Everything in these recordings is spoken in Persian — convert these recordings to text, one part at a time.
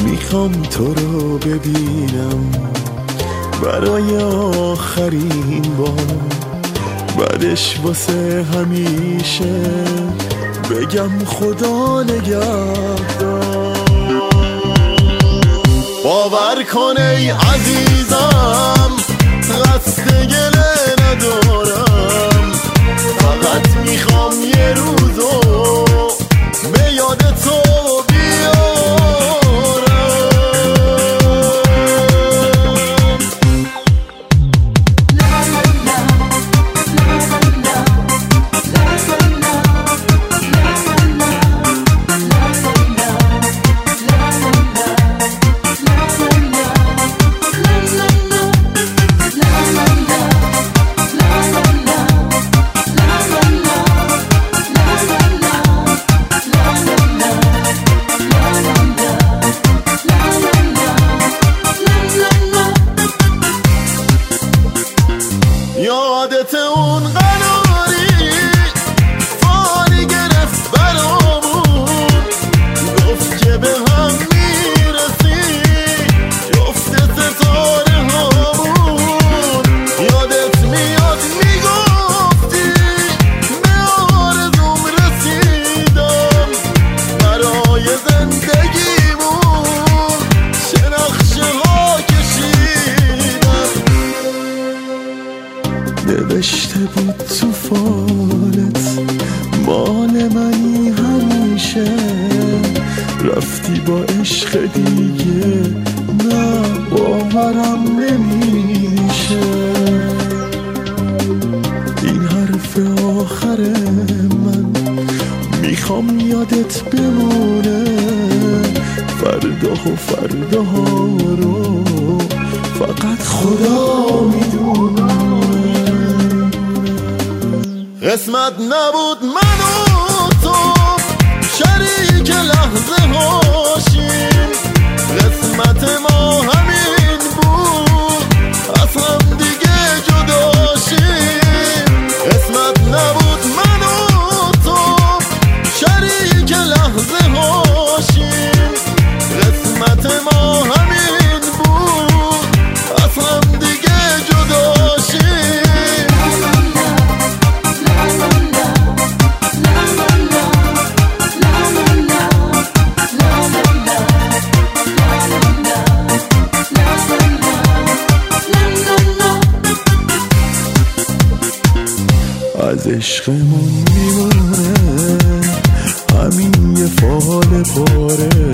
میخوام تو رو ببینم برای آخرین بار، بعدش واسه همیشه بگم خدا نگهدار. باور کن ای عزیزم قصد گله ندارم، فقط میخوام یه روزو به یاد تو یادت اون قناری فانی گرفت برامون، گفت که به هم میرسی جفت ستاره هامون. یادت میاد میگفتی به آرزوم رسیدم، برای زندگیمون چه نقشه ها کشیدم. نوشته بود تو فالت مال منی همیشه، رفتی با عشق دیگه نه باورم نمیشه. این حرف آخر من میخوام یادت بمونه، فرداها رو فقط خدا میدونه. قسمت نبود من و تو شریک لحظه هاشیم، قسمت ما همین بود از هم دیگه جداشیم. قسمت نبود من و تو شریک لحظه هاشیم، قسمت ما همین بود از هم دیگه جداشیم. از عشقمون میمونه همین یه فال پاره،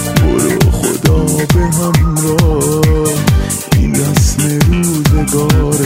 برو خدا به همراه این رسم روزگار.